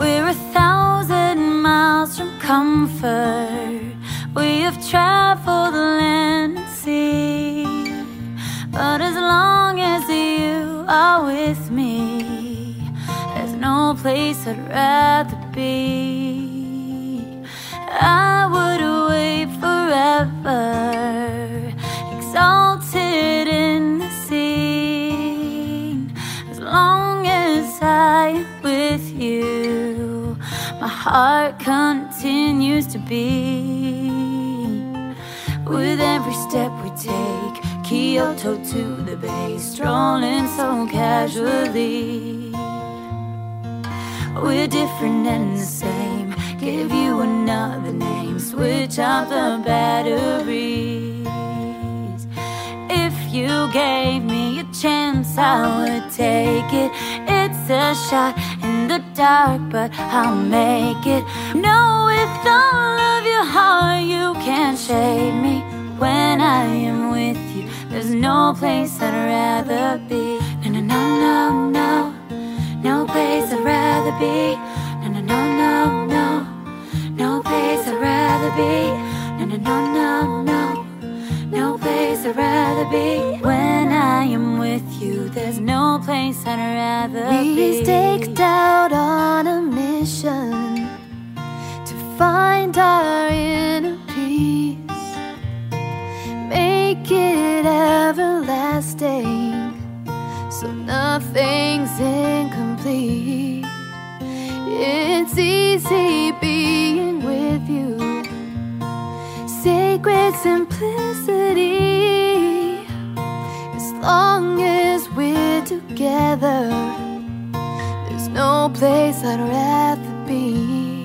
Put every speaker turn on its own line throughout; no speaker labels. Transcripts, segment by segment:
We're 1,000 miles from comfort. We have traveled land and sea, but as long as you are with me, there's no place I'd rather be. I would wait forever, exalted in the scene. As long as I am with you, my heart continues to beat. With every step we take, Kyoto to the bay, strolling so casually. We're different and the same, give you another name, switch out the batteries. If you gave me a chance, I would take it. It's a shot in the dark, but I'll make it. No, with all of your heart, you can't shake me. When I am with you, there's no place I'd rather be. No, no, no, no, no, no place I'd rather be. No, no, no, no, no, no place I'd rather be. No, no, no, no, no, no place I'd rather be. When I am with you, there's no place I'd rather be.
We staked out on a mission to find our inner peace, make it everlasting, so nothing's incomplete. It's easy being with you, sacred simplicity. As long as we're together, there's no place I'd rather be.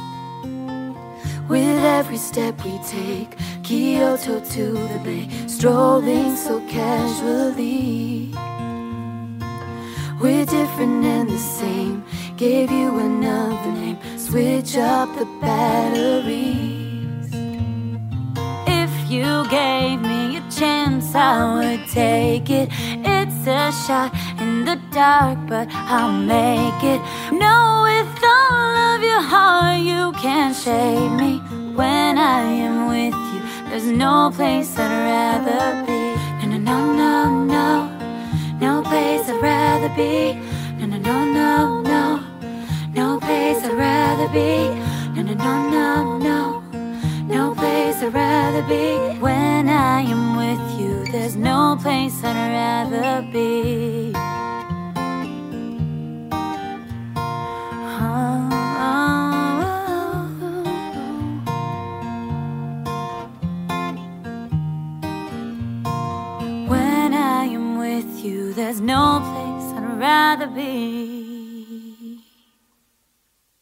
With every step we take, Kyoto to the bay, strolling so casually. We're different and the same, gave you another name, switch up the batteries.
If you gave me a chance, I would take it. It's a shot in the dark, but I'll make it. No, with all of your heart, you can't shake me. When I am with you, there's no place I'd rather be. No, no, no, no, no, no place I'd rather be. No, no, no, no, no, no place I'd rather be. No, no, no, no, no, no place I'd rather be. When I am with you, there's no place I'd rather be. When I am with you, there's no place I'd rather be.